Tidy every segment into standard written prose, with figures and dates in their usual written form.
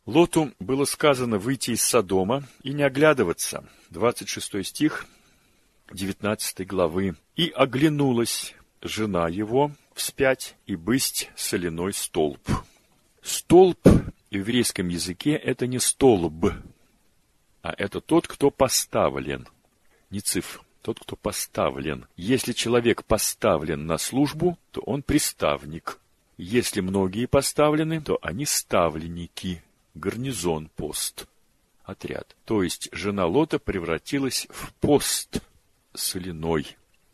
Лоту было сказано выйти из Содома и не оглядываться. 26 стих 19 главы. «И оглянулась жена его вспять, и бысть соляной столб». Столб в еврейском языке – это не столб, а это тот, кто поставлен. Не цифр, тот, кто поставлен. Если человек поставлен на службу, то он приставник. Если многие поставлены, то они ставленники. Гарнизон, пост, отряд. То есть жена Лота превратилась в пост соляной.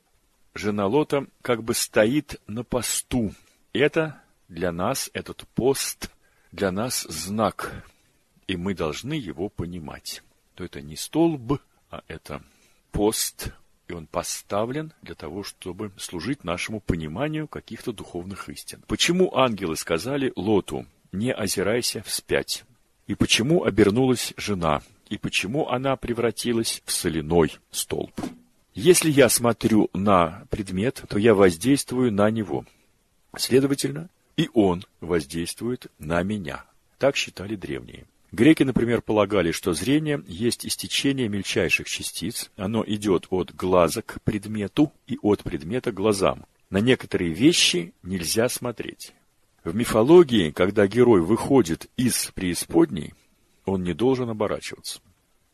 Жена Лота как бы стоит на посту. Это для нас, этот пост, для нас знак. И мы должны его понимать. То это не столб, а это пост. И он поставлен для того, чтобы служить нашему пониманию каких-то духовных истин. Почему ангелы сказали Лоту: не озирайся вспять? И почему обернулась жена? И почему она превратилась в соляной столб? Если я смотрю на предмет, то я воздействую на него. Следовательно, и он воздействует на меня. Так считали древние. Греки, например, полагали, что зрение есть истечение мельчайших частиц. Оно идет от глаза к предмету и от предмета к глазам. На некоторые вещи нельзя смотреть. В мифологии, когда герой выходит из преисподней, он не должен оборачиваться.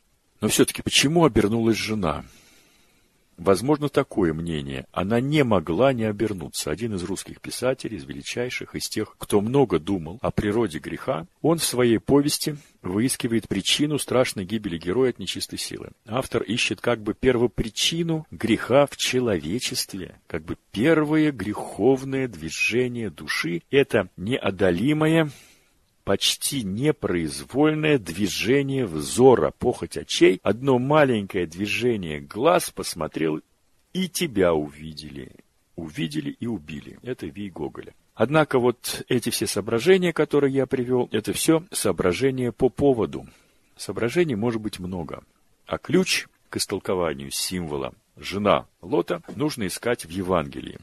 Но все-таки почему обернулась жена? Возможно, такое мнение. Она не могла не обернуться. Один из русских писателей, из величайших, из тех, кто много думал о природе греха, он в своей повести выискивает причину страшной гибели героя от нечистой силы. Автор ищет как бы первопричину греха в человечестве, как бы первое греховное движение души. Это неодолимое, почти непроизвольное движение взора, похоть очей. Одно маленькое движение глаз посмотрел, и тебя увидели. Увидели и убили. Это Вий Гоголя. Однако вот эти все соображения, которые я привел, это все соображения по поводу. Соображений может быть много. А ключ к истолкованию символа «жена Лота» нужно искать в Евангелии.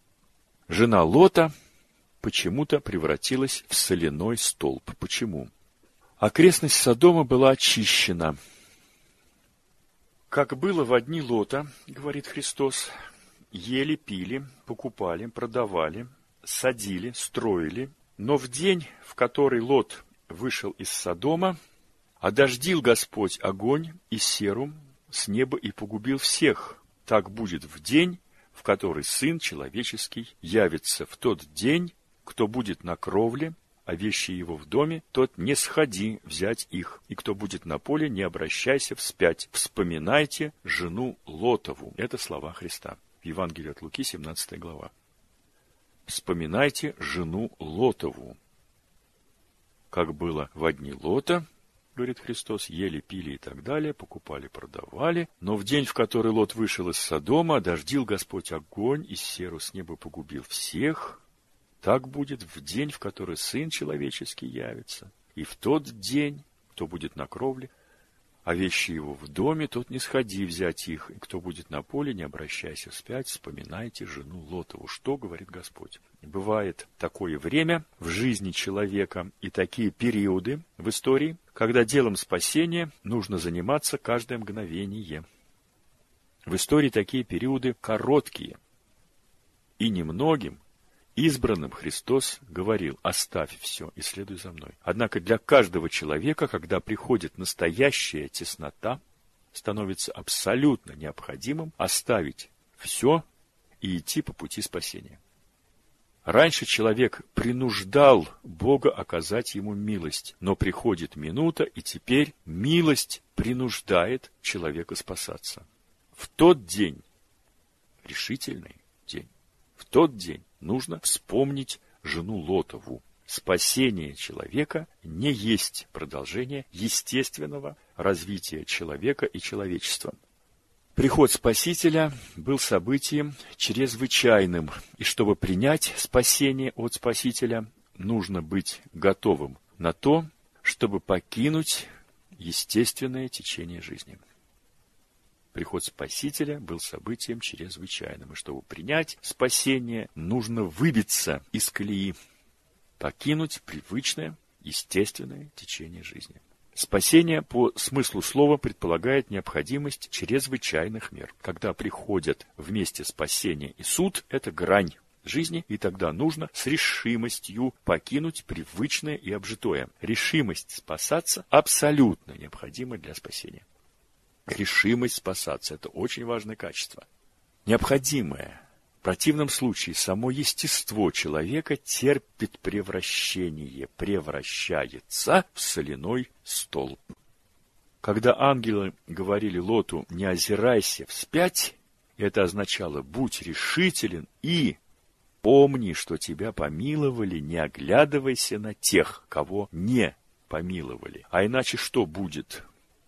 Жена Лота почему-то превратилась в соляной столб. Почему? Окрестность Содома была очищена. Как было во дни Лота, говорит Христос, ели, пили, покупали, продавали, садили, строили, но в день, в который Лот вышел из Содома, одождил Господь огонь и серу с неба и погубил всех. Так будет в день, в который Сын Человеческий явится. В тот день, кто будет на кровле, а вещи его в доме, тот не сходи взять их. И кто будет на поле, не обращайся вспять. Вспоминайте жену Лотову. Это слова Христа. Евангелие от Луки, 17 глава. Вспоминайте жену Лотову. Как было во дни Лота, говорит Христос, ели, пили и так далее, покупали, продавали. Но в день, в который Лот вышел из Содома, одождил Господь огонь и серу с неба погубил всех. Так будет в день, в который Сын Человеческий явится. И в тот день, кто будет на кровле, а вещи его в доме, тот не сходи взять их. И кто будет на поле, не обращайся вспять, вспоминайте жену Лотову. Что говорит Господь? Бывает такое время в жизни человека и такие периоды в истории, когда делом спасения нужно заниматься каждое мгновение. В истории такие периоды короткие. И немногим избранным Христос говорил: оставь все и следуй за мной. Однако для каждого человека, когда приходит настоящая теснота, становится абсолютно необходимым оставить все и идти по пути спасения. Раньше человек принуждал Бога оказать ему милость, но приходит минута, и теперь милость принуждает человека спасаться. В тот день, решительный день, в тот день нужно вспомнить жену Лотову. Спасение человека не есть продолжение естественного развития человека и человечества. Приход Спасителя был событием чрезвычайным, и чтобы принять спасение от Спасителя, нужно быть готовым на то, чтобы покинуть естественное течение жизни. Приход Спасителя был событием чрезвычайным, и чтобы принять спасение, нужно выбиться из колеи, покинуть привычное, естественное течение жизни. Спасение по смыслу слова предполагает необходимость чрезвычайных мер. Когда приходят вместе спасение и суд, это грань жизни, и тогда нужно с решимостью покинуть привычное и обжитое. Решимость спасаться абсолютно необходима для спасения. Решимость спасаться – это очень важное качество. Необходимое. В противном случае само естество человека терпит превращение, превращается в соляной столб. Когда ангелы говорили Лоту «не озирайся вспять», это означало «будь решителен и помни, что тебя помиловали, не оглядывайся на тех, кого не помиловали». А иначе что будет?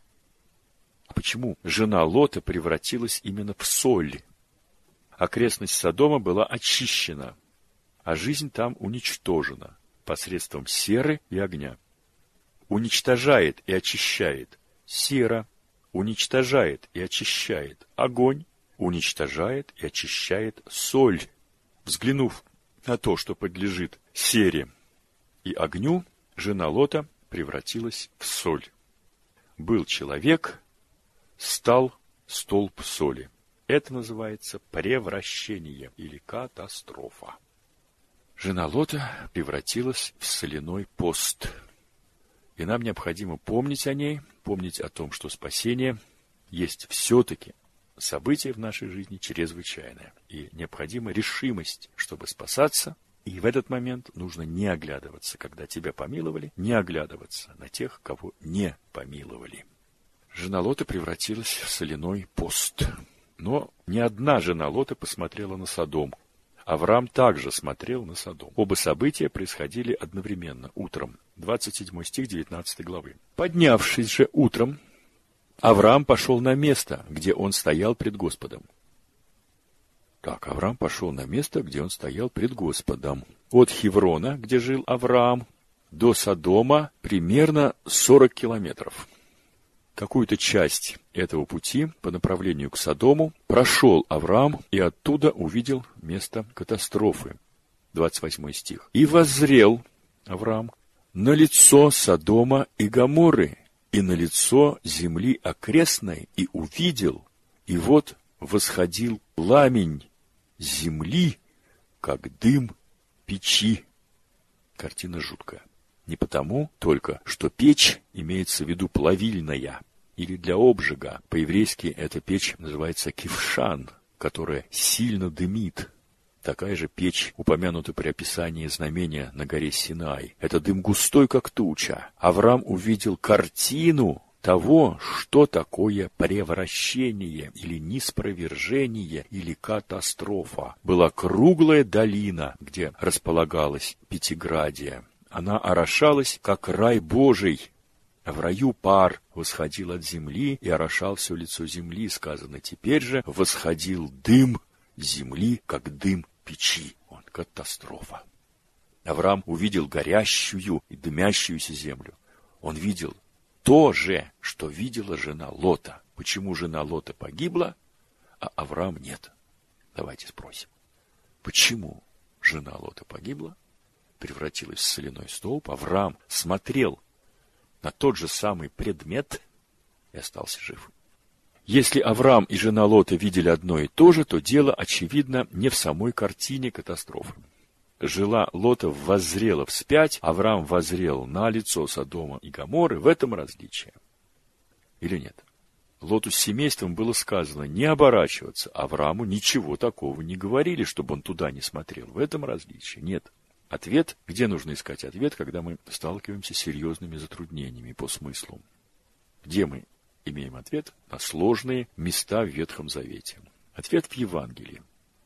Почему жена Лота превратилась именно в соль? Окрестность Содома была очищена, а жизнь там уничтожена посредством серы и огня. Уничтожает и очищает сера, уничтожает и очищает огонь, уничтожает и очищает соль. Взглянув на то, что подлежит сере и огню, жена Лота превратилась в соль. Был человек, стал столб соли. Это называется превращение или катастрофа. Жена Лота превратилась в соляной пост. И нам необходимо помнить о ней, помнить о том, что спасение есть все-таки событие в нашей жизни чрезвычайное. И необходима решимость, чтобы спасаться. И в этот момент нужно не оглядываться, когда тебя помиловали, не оглядываться на тех, кого не помиловали. Жена Лота превратилась в соляной пост. Но ни одна жена Лота посмотрела на Содом. Авраам также смотрел на Содом. Оба события происходили одновременно, утром. 27 стих 19 главы. «Поднявшись же утром, Авраам пошел на место, где он стоял пред Господом». Так, Авраам пошел на место, где он стоял пред Господом. От Хеврона, где жил Авраам, до Содома примерно 40 километров. Какую-то часть этого пути по направлению к Содому прошел Авраам и оттуда увидел место катастрофы. 28 стих. «И воззрел Авраам на лицо Содома и Гоморры, и на лицо земли окрестной, и увидел, и вот восходил пламень земли, как дым печи». Картина жуткая. Не потому только, что печь имеется в виду плавильная или для обжига. По-еврейски эта печь называется кившан, которая сильно дымит. Такая же печь упомянута при описании знамения на горе Синай. Это дым густой, как туча. Авраам увидел картину того, что такое превращение или ниспровержение или катастрофа. Была круглая долина, где располагалась Пятиградия. Она орошалась, как рай Божий. В раю пар восходил от земли и орошал все лицо земли, сказано. Теперь же восходил дым земли, как дым печи. Катастрофа. Авраам увидел горящую и дымящуюся землю. Он видел то же, что видела жена Лота. Почему жена Лота погибла, а Авраам нет? Давайте спросим. Почему жена Лота погибла, превратилась в соляной столб, Авраам смотрел на тот же самый предмет и остался жив? Если Авраам и жена Лота видели одно и то же, то дело, очевидно, не в самой картине катастрофы. Жена Лота воззрела вспять, Авраам воззрел на лицо Содома и Гоморры. В этом различие. Или нет? Лоту с семейством было сказано не оборачиваться. Аврааму ничего такого не говорили, чтобы он туда не смотрел. В этом различие. Нет. Ответ, где нужно искать ответ, когда мы сталкиваемся с серьезными затруднениями по смыслу? Где мы имеем ответ на сложные места в Ветхом Завете? Ответ в Евангелии.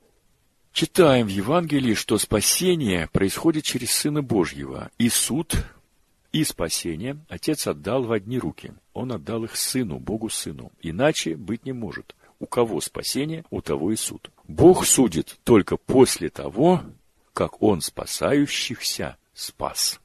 Читаем в Евангелии, что спасение происходит через Сына Божьего, и суд, и спасение Отец отдал в одни руки. Он отдал их Сыну, Богу Сыну. Иначе быть не может. У кого спасение, у того и суд. Бог судит только после того, как Он спасающихся спас.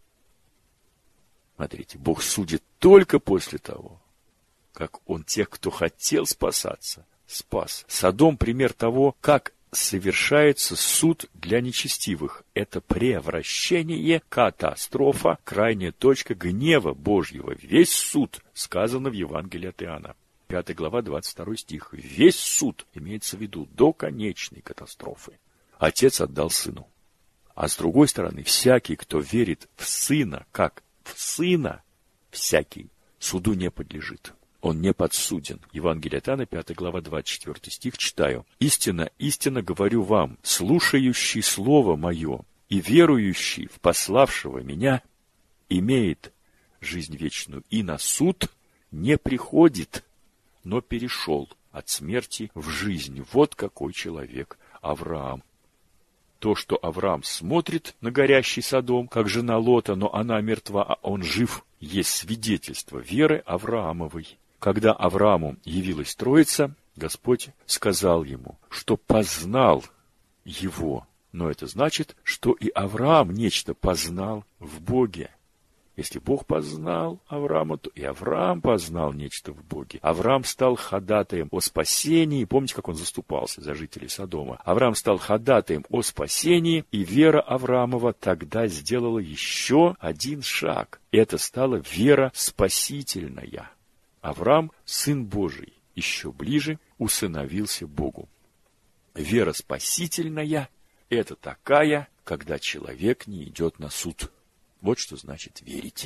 Смотрите, Бог судит только после того, как Он тех, кто хотел спасаться, спас. Содом — пример того, как совершается суд для нечестивых. Это превращение, катастрофа, крайняя точка гнева Божьего. Весь суд сказано в Евангелии от Иоанна. 5 глава, 22 стих. Весь суд имеется в виду до конечной катастрофы. Отец отдал сыну. А с другой стороны, всякий, кто верит в сына, как в сына, всякий суду не подлежит. Он не подсуден. Евангелие от Иоанна, 5 глава, 24 стих, читаю. «Истинно, истинно говорю вам, слушающий слово мое и верующий в пославшего меня имеет жизнь вечную, и на суд не приходит, но перешел от смерти в жизнь». Вот какой человек Авраам. То, что Авраам смотрит на горящий Содом, как жена Лота, но она мертва, а он жив, есть свидетельство веры Авраамовой. Когда Аврааму явилась Троица, Господь сказал ему, что познал его. Но это значит, что и Авраам нечто познал в Боге. Если Бог познал Авраама, то и Авраам познал нечто в Боге. Авраам стал ходатаем о спасении. Помните, как он заступался за жителей Содома? Авраам стал ходатаем о спасении, и вера Авраамова тогда сделала еще один шаг. Это стала вера спасительная. Авраам, сын Божий, еще ближе усыновился Богу. Вера спасительная – это такая, когда человек не идет на суд. Вот что значит верить.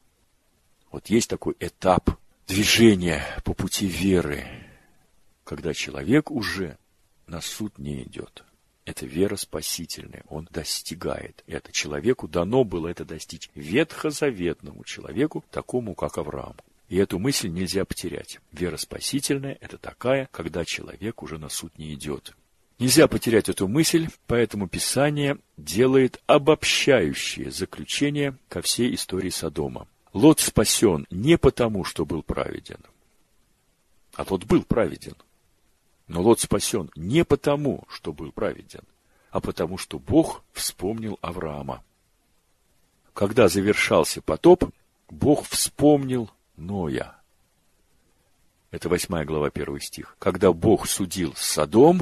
Вот есть такой этап движения по пути веры, когда человек уже на суд не идет. Это вера спасительная, он достигает это. Человеку дано было это достичь, ветхозаветному человеку, такому как Авраам. И эту мысль нельзя потерять. Вера спасительная – это такая, когда человек уже на суд не идет. Нельзя потерять эту мысль, поэтому Писание делает обобщающее заключение ко всей истории Содома. Лот спасен не потому, что был праведен. А Лот был праведен. Но Лот спасен не потому, что был праведен, а потому, что Бог вспомнил Авраама. Когда завершался потоп, Бог вспомнил Ноя. Это 8 глава, 1 стих. Когда Бог судил Содом,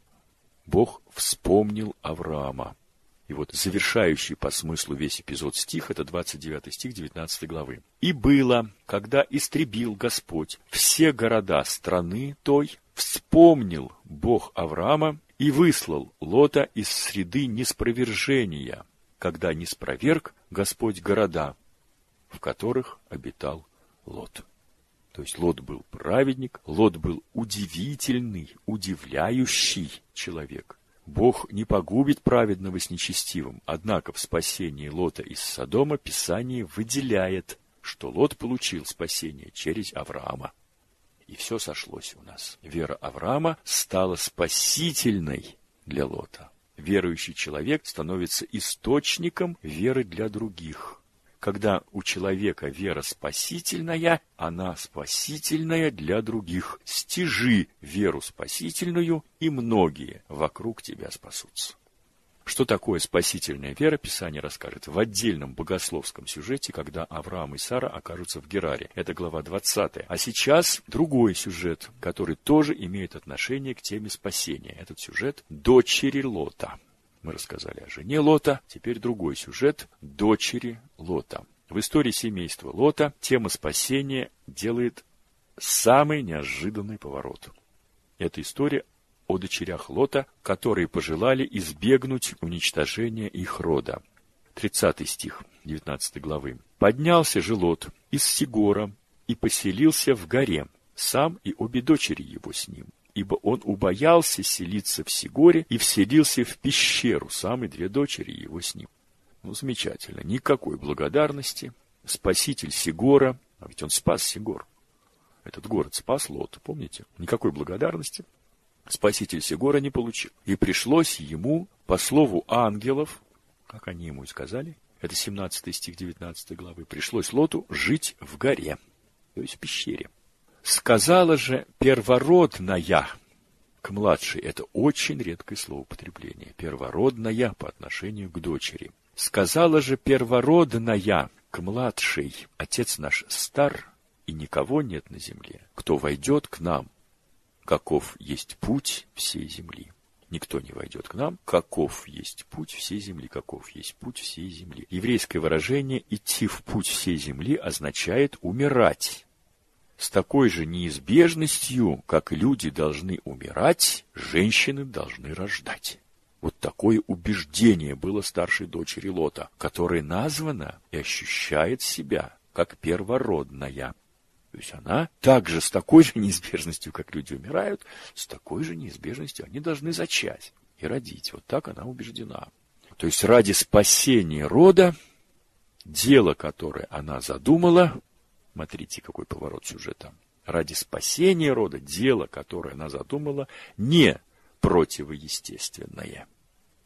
Бог вспомнил Авраама. И вот завершающий по смыслу весь эпизод стих, это 29 стих 19 главы. «И было, когда истребил Господь все города страны той, вспомнил Бог Авраама и выслал Лота из среды неспровержения, когда ниспроверг Господь города, в которых обитал Лот». То есть Лот был праведник, Лот был удивительный, удивляющий человек. Бог не погубит праведного с нечестивым, однако в спасении Лота из Содома Писание выделяет, что Лот получил спасение через Авраама. И все сошлось у нас. Вера Авраама стала спасительной для Лота. Верующий человек становится источником веры для других. Когда у человека вера спасительная, она спасительная для других. Стяжи веру спасительную, и многие вокруг тебя спасутся. Что такое спасительная вера, Писание расскажет в отдельном богословском сюжете, когда Авраам и Сара окажутся в Гераре. Это глава 20. А сейчас другой сюжет, который тоже имеет отношение к теме спасения. Этот сюжет – дочери Лота. Мы рассказали о жене Лота, теперь другой сюжет – дочери Лота. В истории семейства Лота тема спасения делает самый неожиданный поворот. Это история о дочерях Лота, которые пожелали избегнуть уничтожения их рода. 30 стих 19 главы. «Поднялся же Лот из Сигора и поселился в горе, сам и обе дочери его с ним. Ибо он убоялся селиться в Сигоре и вселился в пещеру, сам и две дочери его с ним». Ну, замечательно. Никакой благодарности. Спаситель Сигора, а ведь он спас Сигор. Этот город спас Лот, помните? Никакой благодарности спаситель Сигора не получил. И пришлось ему, по слову ангелов, как они ему и сказали, это 17 стих 19 главы, пришлось Лоту жить в горе, то есть в пещере. «Сказала же первородная» к младшей, это очень редкое словоупотребление, первородная по отношению к дочери. «Сказала же первородная к младшей, отец наш стар, и никого нет на земле, кто войдет к нам, каков есть путь всей земли». никто не войдет к нам, каков есть путь всей земли, каков есть путь всей земли. Еврейское выражение «идти в путь всей земли» означает умирать. С такой же неизбежностью, как люди должны умирать, женщины должны рождать. Вот такое убеждение было старшей дочери Лота, которая названа и ощущает себя как первородная. То есть она также с такой же неизбежностью, как люди умирают, с такой же неизбежностью они должны зачать и родить. Вот так она убеждена. То есть ради спасения рода, дело, которое она задумала, смотрите, какой поворот сюжета, ради спасения рода, дело, которое она задумала, не противоестественное,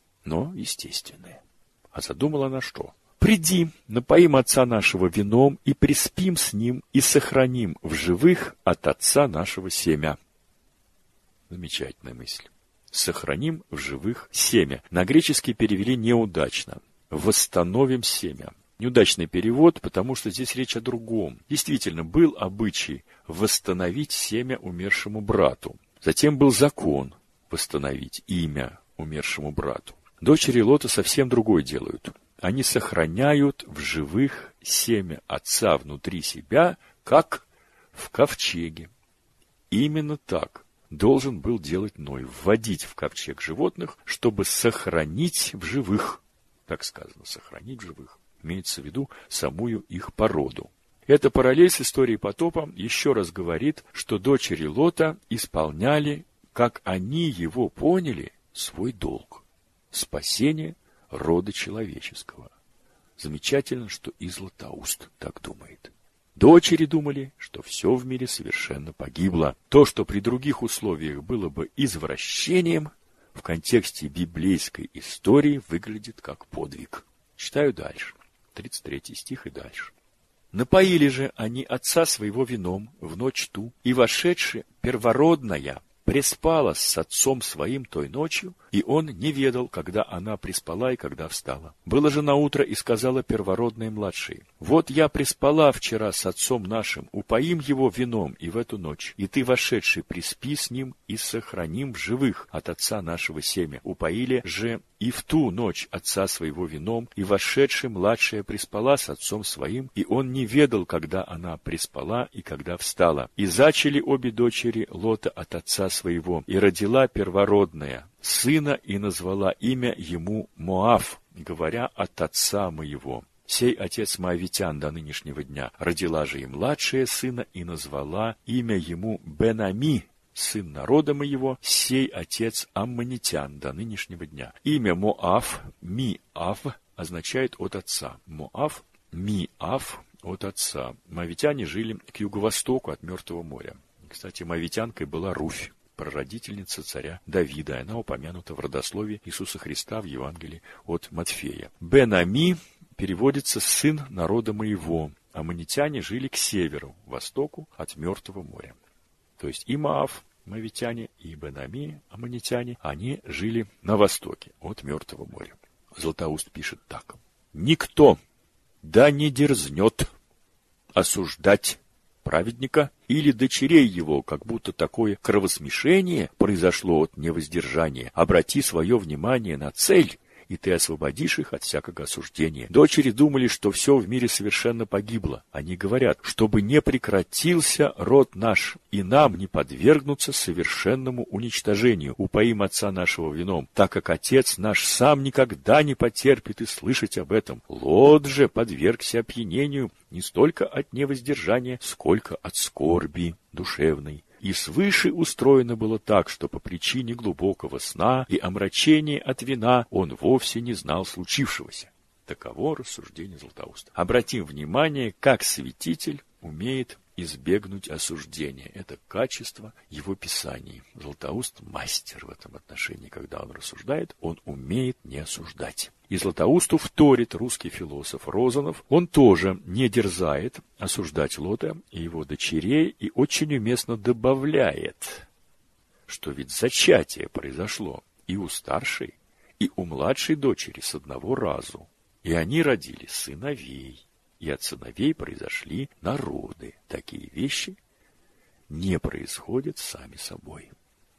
но естественное. А задумала она что? «Приди, напоим отца нашего вином, и приспим с ним, и сохраним в живых от отца нашего семя». Замечательная мысль. «Сохраним в живых семя». На греческий перевели неудачно. «Восстановим семя». Неудачный перевод, потому что здесь речь о другом. Действительно, был обычай восстановить семя умершему брату. Затем был закон восстановить имя умершему брату. Дочери Лота совсем другое делают. Они сохраняют в живых семя отца внутри себя, как в ковчеге. Именно так должен был делать Ной, вводить в ковчег животных, чтобы сохранить в живых, так сказано, сохранить в живых. Имеется в виду самую их породу. Эта параллель с историей потопа еще раз говорит, что дочери Лота исполняли, как они его поняли, свой долг – спасение рода человеческого. Замечательно, что и Златоуст так думает. Дочери думали, что все в мире совершенно погибло. То, что при других условиях было бы извращением, в контексте библейской истории выглядит как подвиг. Читаю дальше. 33 стих и дальше. «Напоили же они отца своего вином в ночь ту, и вошедши первородная преспала с отцом своим той ночью, и он не ведал, когда она преспала и когда встала. Было же наутро, и сказала первородная младшей: вот я преспала вчера с отцом нашим, упоим его вином и в эту ночь, и ты, вошедший, приспи с ним и сохраним в живых от отца нашего семя. Упоили же и в ту ночь отца своего вином, и вошедший младшая преспала с отцом своим, и он не ведал, когда она преспала и когда встала. И зачали обе дочери Лота от отца своего, и родила первородная сына, и назвала имя ему Моав, говоря: от отца моего. Сей отец моавитян до нынешнего дня. Родила же и младшая сына, и назвала имя ему Бен-Ами, сын народа моего, сей отец аммонитян до нынешнего дня. Имя Моав, Ми-Ав, означает от отца. Моав, Ми-Ав, от отца. Моавитяне жили к юго-востоку от Мертвого моря. Кстати, моавитянкой была Руфь, прародительница царя Давида. Она упомянута в родословии Иисуса Христа в Евангелии от Матфея. Бен-Ами переводится «сын народа моего». Аммонитяне жили к северу, востоку от Мертвого моря. То есть и Моав, моавитяне, и Бен-Ами, аммонитяне, они жили на востоке от Мертвого моря. Златоуст пишет так: «Никто да не дерзнет осуждать праведника или дочерей его, как будто такое кровосмешение произошло от невоздержания. Обрати свое внимание на цель, и ты освободишь их от всякого осуждения». Дочери думали, что все в мире совершенно погибло. Они говорят: чтобы не прекратился род наш, и нам не подвергнуться совершенному уничтожению. Упоим отца нашего вином, так как отец наш сам никогда не потерпит и слышать об этом. Лот же подвергся опьянению не столько от невоздержания, сколько от скорби душевной. И свыше устроено было так, что по причине глубокого сна и омрачения от вина он вовсе не знал случившегося. Таково рассуждение Златоуста. Обратим внимание, как святитель умеет избегнуть осуждения. Это качество его писаний. Златоуст мастер в этом отношении. Когда он рассуждает, он умеет не осуждать. И Златоусту вторит русский философ Розанов. Он тоже не дерзает осуждать Лота и его дочерей, и очень уместно добавляет, что ведь зачатие произошло и у старшей, и у младшей дочери с одного разу. И они родили сыновей, и от сыновей произошли народы. Такие вещи не происходят сами собой.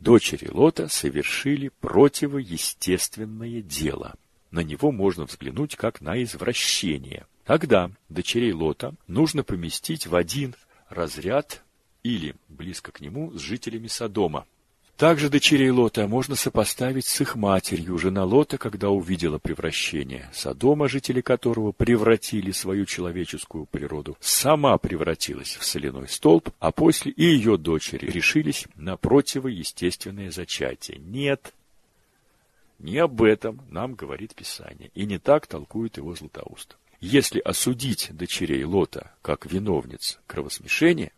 Дочери Лота совершили противоестественное дело. На него можно взглянуть как на извращение. Тогда дочерей Лота нужно поместить в один разряд или близко к нему с жителями Содома. Также дочерей Лота можно сопоставить с их матерью. Жена Лота, когда увидела превращение Содома, жители которого превратили свою человеческую природу, сама превратилась в соляной столб, а после и ее дочери решились на противоестественное зачатие. Нет, не об этом нам говорит Писание, и не так толкует его Златоуст. Если осудить дочерей Лота как виновниц кровосмешения,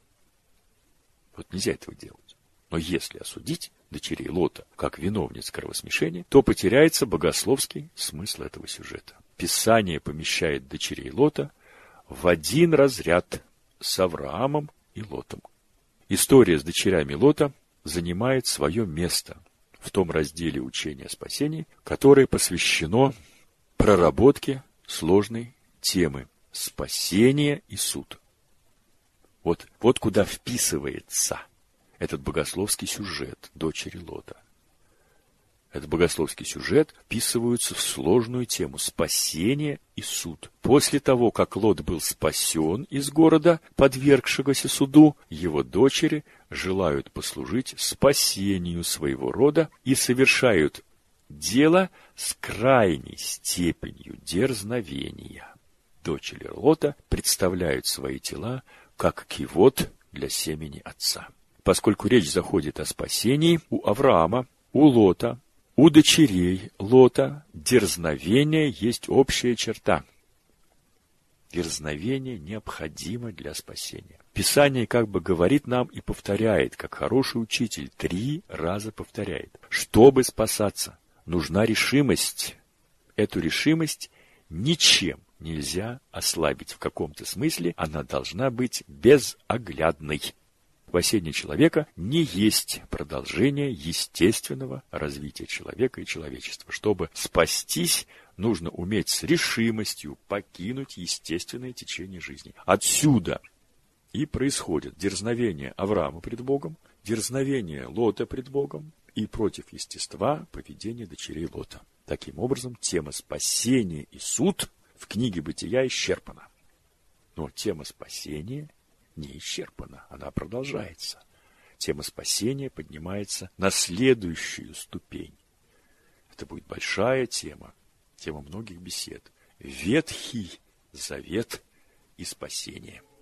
вот нельзя этого делать. Но если осудить дочерей Лота как виновниц кровосмешения, то потеряется богословский смысл этого сюжета. Писание помещает дочерей Лота в один разряд с Авраамом и Лотом. История с дочерями Лота занимает свое место в том разделе учения о спасении, которое посвящено проработке сложной темы спасение и суд. Вот куда вписывается этот богословский сюжет дочери Лота. Этот богословский сюжет вписывается в сложную тему спасения и суд. После того, как Лот был спасен из города, подвергшегося суду, его дочери желают послужить спасению своего рода и совершают дело с крайней степенью дерзновения. Дочери Лота представляют свои тела как кивот для семени отца. Поскольку речь заходит о спасении, у Авраама, у Лота, у дочерей Лота дерзновение есть общая черта. Дерзновение необходимо для спасения. Писание как бы говорит нам и повторяет, как хороший учитель, 3 раза повторяет. Чтобы спасаться, нужна решимость. Эту решимость ничем нельзя ослабить. В каком-то смысле она должна быть безоглядной. Спасение человека не есть продолжение естественного развития человека и человечества. Чтобы спастись, нужно уметь с решимостью покинуть естественное течение жизни. Отсюда и происходит дерзновение Авраама пред Богом, дерзновение Лота пред Богом и против естества поведение дочерей Лота. Таким образом, тема спасения и суд в книге Бытия исчерпана. Но тема спасения не исчерпана, она продолжается. Тема спасения поднимается на следующую ступень. Это будет большая тема, тема многих бесед. Ветхий Завет и спасение.